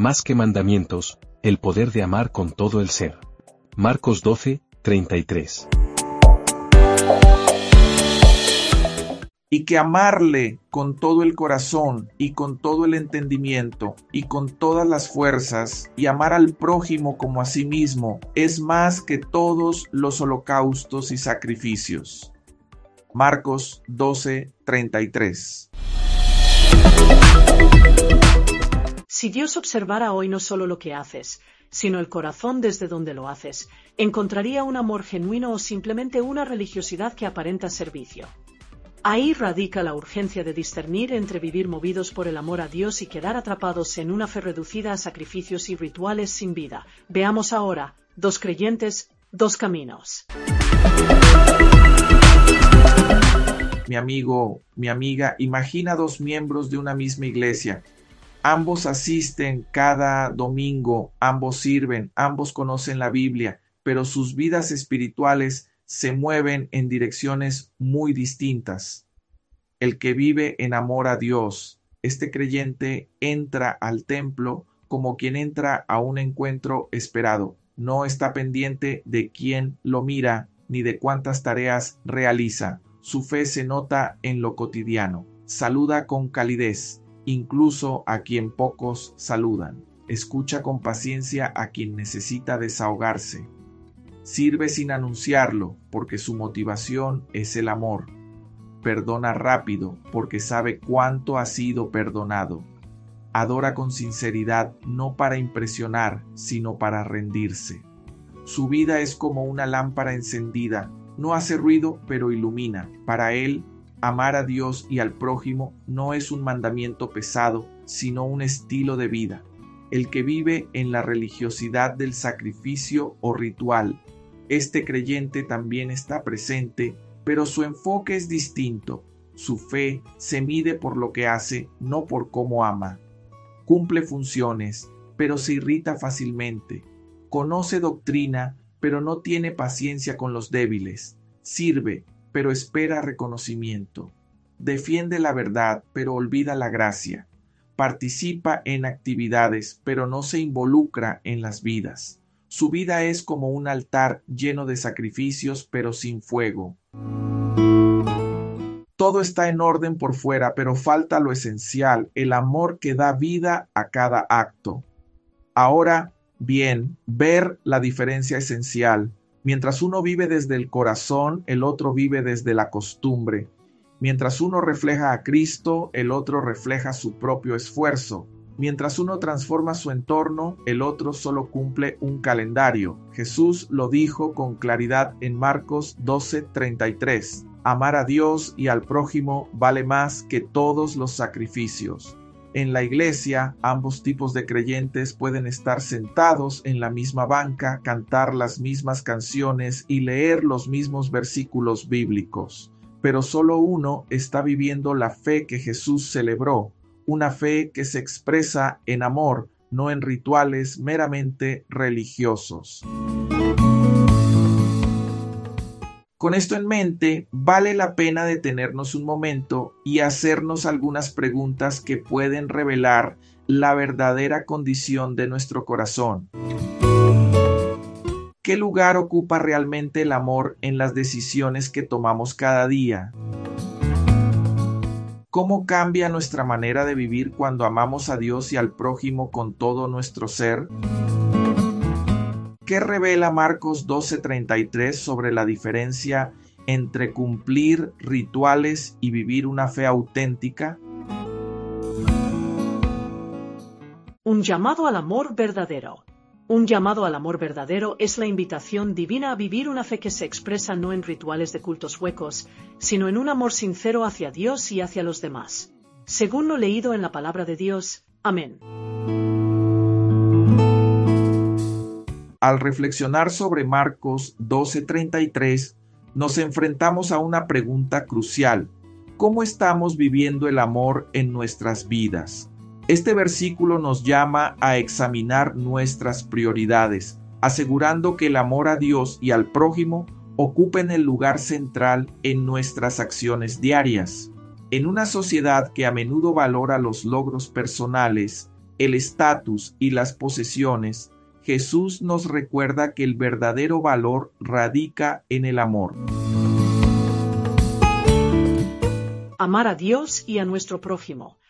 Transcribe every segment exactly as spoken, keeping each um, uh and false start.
más que mandamientos, el poder de amar con todo el ser. Marcos doce, treinta y tres. Y que amarle con todo el corazón y con todo el entendimiento y con todas las fuerzas y amar al prójimo como a sí mismo es más que todos los holocaustos y sacrificios. Marcos doce, treinta y tres. Si Dios observara hoy no solo lo que haces, sino el corazón desde donde lo haces, encontraría un amor genuino o simplemente una religiosidad que aparenta servicio. Ahí radica la urgencia de discernir entre vivir movidos por el amor a Dios y quedar atrapados en una fe reducida a sacrificios y rituales sin vida. Veamos ahora, dos creyentes, dos caminos. Mi amigo, mi amiga, imagina dos miembros de una misma iglesia. Ambos asisten cada domingo, ambos sirven, ambos conocen la Biblia, pero sus vidas espirituales se mueven en direcciones muy distintas. El que vive en amor a Dios, este creyente entra al templo como quien entra a un encuentro esperado. No está pendiente de quién lo mira ni de cuántas tareas realiza. Su fe se nota en lo cotidiano. Saluda con calidez, incluso a quien pocos saludan. Escucha con paciencia a quien necesita desahogarse. Sirve sin anunciarlo, porque su motivación es el amor. Perdona rápido, porque sabe cuánto ha sido perdonado. Adora con sinceridad, no para impresionar, sino para rendirse. Su vida es como una lámpara encendida. No hace ruido, pero ilumina. Para él, amar a Dios y al prójimo no es un mandamiento pesado, sino un estilo de vida. El que vive en la religiosidad del sacrificio o ritual, este creyente también está presente, pero su enfoque es distinto. Su fe se mide por lo que hace, no por cómo ama. Cumple funciones, pero se irrita fácilmente. Conoce doctrina, pero no tiene paciencia con los débiles. Sirve, pero espera reconocimiento. Defiende la verdad, pero olvida la gracia. Participa en actividades, pero no se involucra en las vidas. Su vida es como un altar lleno de sacrificios, pero sin fuego. Todo está en orden por fuera, pero falta lo esencial, el amor que da vida a cada acto. Ahora, bien, ver la diferencia esencial. Mientras uno vive desde el corazón, el otro vive desde la costumbre. Mientras uno refleja a Cristo, el otro refleja su propio esfuerzo. Mientras uno transforma su entorno, el otro solo cumple un calendario. Jesús lo dijo con claridad en Marcos doce, treinta y tres. Amar a Dios y al prójimo vale más que todos los sacrificios. En la iglesia, ambos tipos de creyentes pueden estar sentados en la misma banca, cantar las mismas canciones y leer los mismos versículos bíblicos. Pero solo uno está viviendo la fe que Jesús celebró. Una fe que se expresa en amor, no en rituales meramente religiosos. Con esto en mente, vale la pena detenernos un momento y hacernos algunas preguntas que pueden revelar la verdadera condición de nuestro corazón. ¿Qué lugar ocupa realmente el amor en las decisiones que tomamos cada día? ¿Cómo cambia nuestra manera de vivir cuando amamos a Dios y al prójimo con todo nuestro ser? ¿Qué revela Marcos doce, treinta y tres sobre la diferencia entre cumplir rituales y vivir una fe auténtica? Un llamado al amor verdadero. Un llamado al amor verdadero es la invitación divina a vivir una fe que se expresa no en rituales de cultos huecos, sino en un amor sincero hacia Dios y hacia los demás. Según lo leído en la palabra de Dios. Amén. Al reflexionar sobre Marcos doce, treinta y tres, nos enfrentamos a una pregunta crucial. ¿Cómo estamos viviendo el amor en nuestras vidas? Este versículo nos llama a examinar nuestras prioridades, asegurando que el amor a Dios y al prójimo ocupen el lugar central en nuestras acciones diarias. En una sociedad que a menudo valora los logros personales, el estatus y las posesiones, Jesús nos recuerda que el verdadero valor radica en el amor. Amar a Dios y a nuestro prójimo.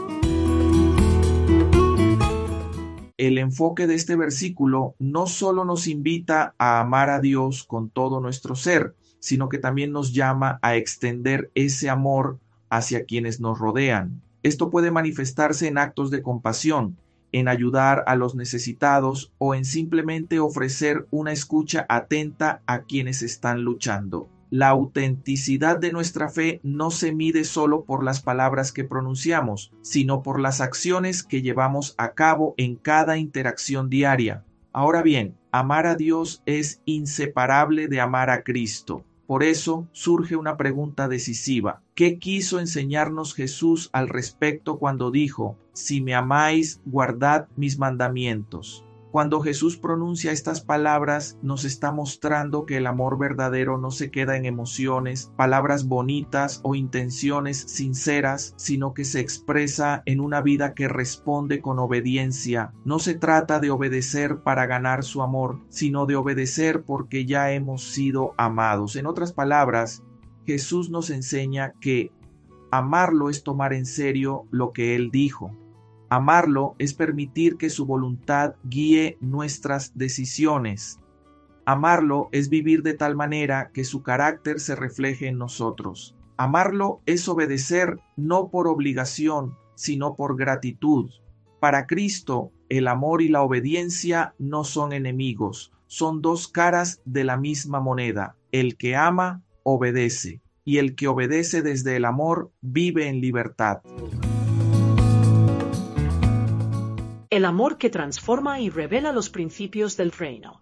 El enfoque de este versículo no solo nos invita a amar a Dios con todo nuestro ser, sino que también nos llama a extender ese amor hacia quienes nos rodean. Esto puede manifestarse en actos de compasión, en ayudar a los necesitados o en simplemente ofrecer una escucha atenta a quienes están luchando. La autenticidad de nuestra fe no se mide solo por las palabras que pronunciamos, sino por las acciones que llevamos a cabo en cada interacción diaria. Ahora bien, amar a Dios es inseparable de amar a Cristo. Por eso surge una pregunta decisiva. ¿Qué quiso enseñarnos Jesús al respecto cuando dijo: si me amáis, guardad mis mandamientos? Cuando Jesús pronuncia estas palabras, nos está mostrando que el amor verdadero no se queda en emociones, palabras bonitas o intenciones sinceras, sino que se expresa en una vida que responde con obediencia. No se trata de obedecer para ganar su amor, sino de obedecer porque ya hemos sido amados. En otras palabras, Jesús nos enseña que amarlo es tomar en serio lo que Él dijo. Amarlo es permitir que su voluntad guíe nuestras decisiones. Amarlo es vivir de tal manera que su carácter se refleje en nosotros. Amarlo es obedecer no por obligación, sino por gratitud. Para Cristo, el amor y la obediencia no son enemigos, son dos caras de la misma moneda. El que ama, obedece, y el que obedece desde el amor vive en libertad. El amor que transforma y revela los principios del reino.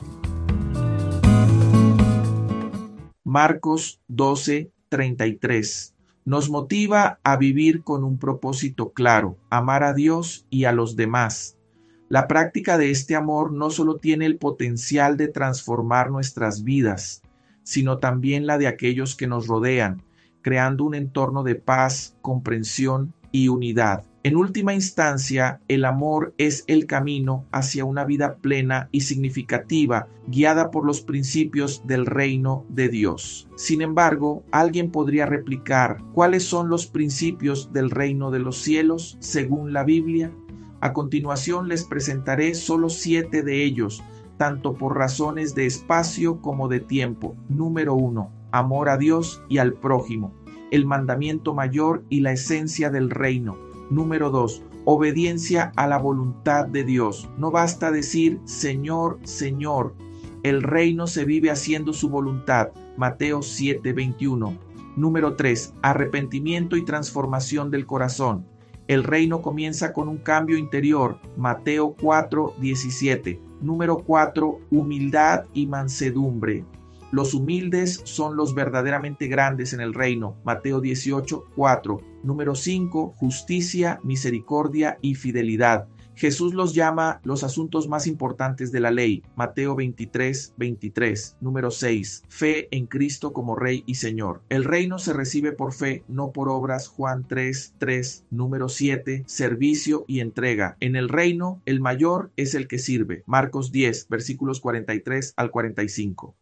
Marcos doce, treinta y tres. Nos motiva a vivir con un propósito claro, amar a Dios y a los demás. La práctica de este amor no solo tiene el potencial de transformar nuestras vidas, sino también la de aquellos que nos rodean, creando un entorno de paz, comprensión y unidad. En última instancia, el amor es el camino hacia una vida plena y significativa, guiada por los principios del reino de Dios. Sin embargo, alguien podría replicar: ¿cuáles son los principios del reino de los cielos según la Biblia? A continuación les presentaré solo siete de ellos, tanto por razones de espacio como de tiempo. Número uno. Amor a Dios y al prójimo, el mandamiento mayor y la esencia del reino. Número dos. Obediencia a la voluntad de Dios. No basta decir Señor, Señor. El reino se vive haciendo su voluntad. Mateo siete, veintiuno. Número tres. Arrepentimiento y transformación del corazón. El reino comienza con un cambio interior. Mateo cuatro, diecisiete. Número cuatro. Humildad y mansedumbre. Los humildes son los verdaderamente grandes en el reino. Mateo dieciocho, cuatro. Número cinco. Justicia, misericordia y fidelidad. Jesús los llama los asuntos más importantes de la ley. Mateo veintitrés, veintitrés. Número seis. Fe en Cristo como Rey y Señor. El reino se recibe por fe, no por obras. Juan tres, tres. Número siete. Servicio y entrega. En el reino, el mayor es el que sirve. Marcos diez, versículos cuarenta y tres al cuarenta y cinco.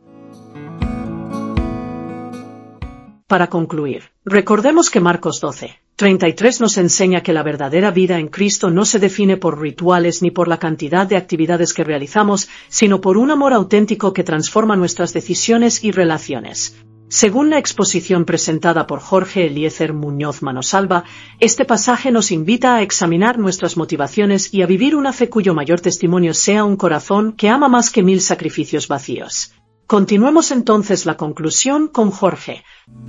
Para concluir, recordemos que Marcos doce, treinta y tres nos enseña que la verdadera vida en Cristo no se define por rituales ni por la cantidad de actividades que realizamos, sino por un amor auténtico que transforma nuestras decisiones y relaciones. Según la exposición presentada por Jorge Eliezer Muñoz Manosalva, este pasaje nos invita a examinar nuestras motivaciones y a vivir una fe cuyo mayor testimonio sea un corazón que ama más que mil sacrificios vacíos. Continuemos entonces la conclusión con Jorge.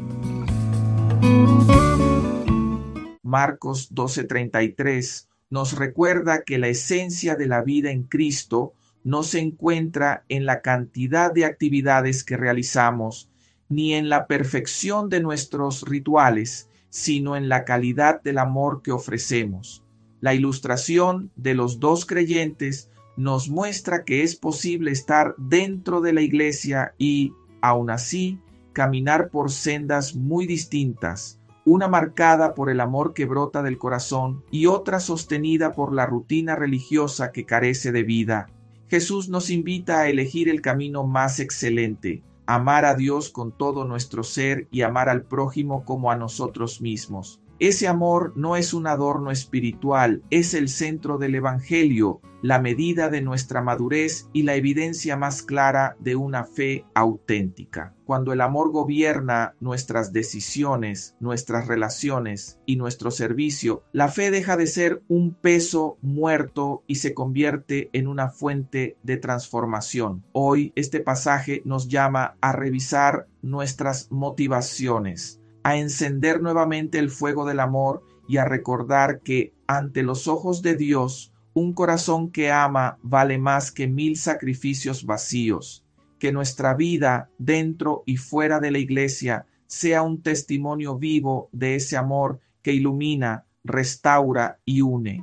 Marcos doce, treinta y tres nos recuerda que la esencia de la vida en Cristo no se encuentra en la cantidad de actividades que realizamos, ni en la perfección de nuestros rituales, sino en la calidad del amor que ofrecemos. La ilustración de los dos creyentes nos muestra que es posible estar dentro de la iglesia y, aun así, caminar por sendas muy distintas. una marcada por el amor que brota del corazón y otra sostenida por la rutina religiosa que carece de vida. Jesús nos invita a elegir el camino más excelente, amar a Dios con todo nuestro ser y amar al prójimo como a nosotros mismos. Ese amor no es un adorno espiritual, es el centro del Evangelio, la medida de nuestra madurez y la evidencia más clara de una fe auténtica. Cuando el amor gobierna nuestras decisiones, nuestras relaciones y nuestro servicio, la fe deja de ser un peso muerto y se convierte en una fuente de transformación. Hoy este pasaje nos llama a revisar nuestras motivaciones, a encender nuevamente el fuego del amor y a recordar que ante los ojos de Dios, un corazón que ama vale más que mil sacrificios vacíos. Que nuestra vida dentro y fuera de la iglesia sea un testimonio vivo de ese amor que ilumina, restaura y une.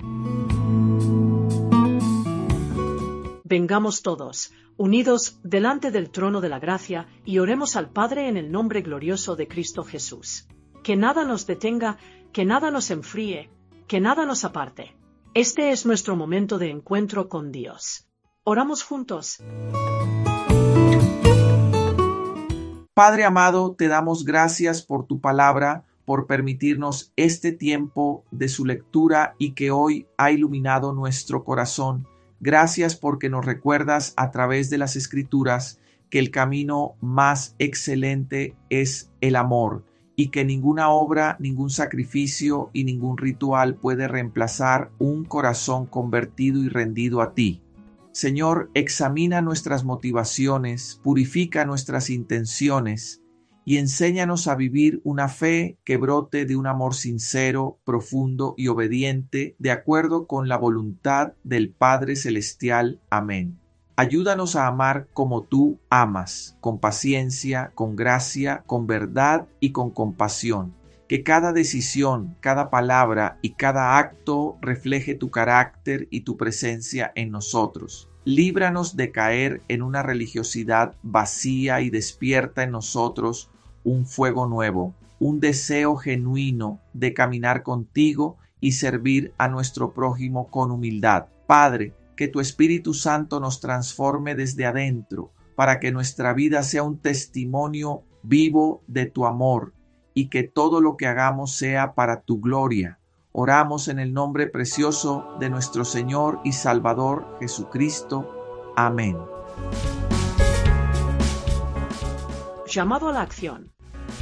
Vengamos todos, unidos delante del trono de la gracia, y oremos al Padre en el nombre glorioso de Cristo Jesús. Que nada nos detenga, que nada nos enfríe, que nada nos aparte. Este es nuestro momento de encuentro con Dios. Oramos juntos. Padre amado, te damos gracias por tu palabra, por permitirnos este tiempo de su lectura y que hoy ha iluminado nuestro corazón. Gracias porque nos recuerdas a través de las Escrituras que el camino más excelente es el amor y que ninguna obra, ningún sacrificio y ningún ritual puede reemplazar un corazón convertido y rendido a ti. Señor, examina nuestras motivaciones, purifica nuestras intenciones y enséñanos a vivir una fe que brote de un amor sincero, profundo y obediente, de acuerdo con la voluntad del Padre Celestial. Amén. Ayúdanos a amar como tú amas, con paciencia, con gracia, con verdad y con compasión. Que cada decisión, cada palabra y cada acto refleje tu carácter y tu presencia en nosotros. Líbranos de caer en una religiosidad vacía y despierta en nosotros un fuego nuevo, un deseo genuino de caminar contigo y servir a nuestro prójimo con humildad. Padre, que tu Espíritu Santo nos transforme desde adentro para que nuestra vida sea un testimonio vivo de tu amor y que todo lo que hagamos sea para tu gloria. Oramos en el nombre precioso de nuestro Señor y Salvador Jesucristo. Amén. Llamado a la acción.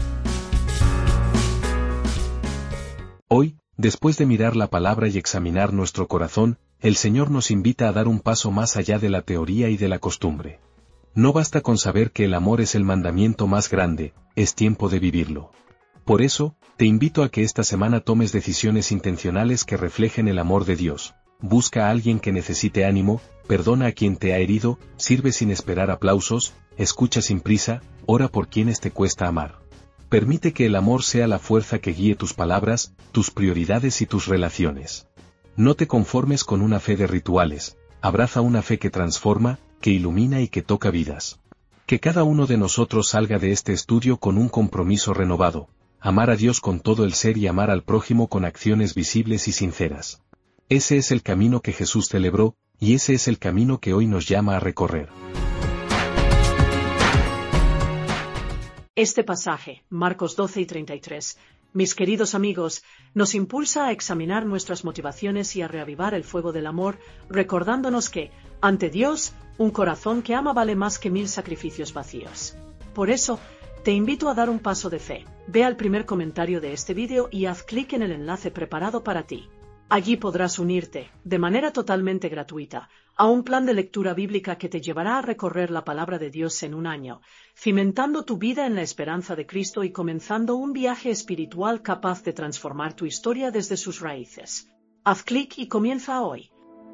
Hoy, después de mirar la palabra y examinar nuestro corazón, el Señor nos invita a dar un paso más allá de la teoría y de la costumbre. No basta con saber que el amor es el mandamiento más grande, es tiempo de vivirlo. Por eso, te invito a que esta semana tomes decisiones intencionales que reflejen el amor de Dios. Busca a alguien que necesite ánimo, perdona a quien te ha herido, sirve sin esperar aplausos, escucha sin prisa, ora por quienes te cuesta amar. Permite que el amor sea la fuerza que guíe tus palabras, tus prioridades y tus relaciones. No te conformes con una fe de rituales, abraza una fe que transforma, que ilumina y que toca vidas. Que cada uno de nosotros salga de este estudio con un compromiso renovado, amar a Dios con todo el ser y amar al prójimo con acciones visibles y sinceras. Ese es el camino que Jesús celebró, y ese es el camino que hoy nos llama a recorrer. Este pasaje, Marcos doce y treinta y tres, mis queridos amigos, nos impulsa a examinar nuestras motivaciones y a reavivar el fuego del amor, recordándonos que, ante Dios, un corazón que ama vale más que mil sacrificios vacíos. Por eso, te invito a dar un paso de fe. Ve al primer comentario de este vídeo y haz clic en el enlace preparado para ti. Allí podrás unirte, de manera totalmente gratuita, a un plan de lectura bíblica que te llevará a recorrer la palabra de Dios en un año, cimentando tu vida en la esperanza de Cristo y comenzando un viaje espiritual capaz de transformar tu historia desde sus raíces. Haz clic y comienza hoy.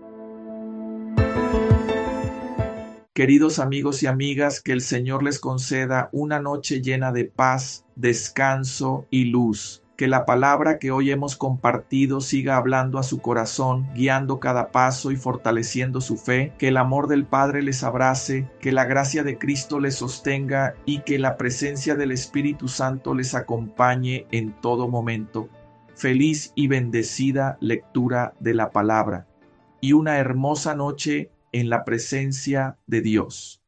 Queridos amigos y amigas, que el Señor les conceda una noche llena de paz, descanso y luz. Que la palabra que hoy hemos compartido siga hablando a su corazón, guiando cada paso y fortaleciendo su fe. Que el amor del Padre les abrace, que la gracia de Cristo les sostenga y que la presencia del Espíritu Santo les acompañe en todo momento. Feliz y bendecida lectura de la palabra y una hermosa noche en la presencia de Dios.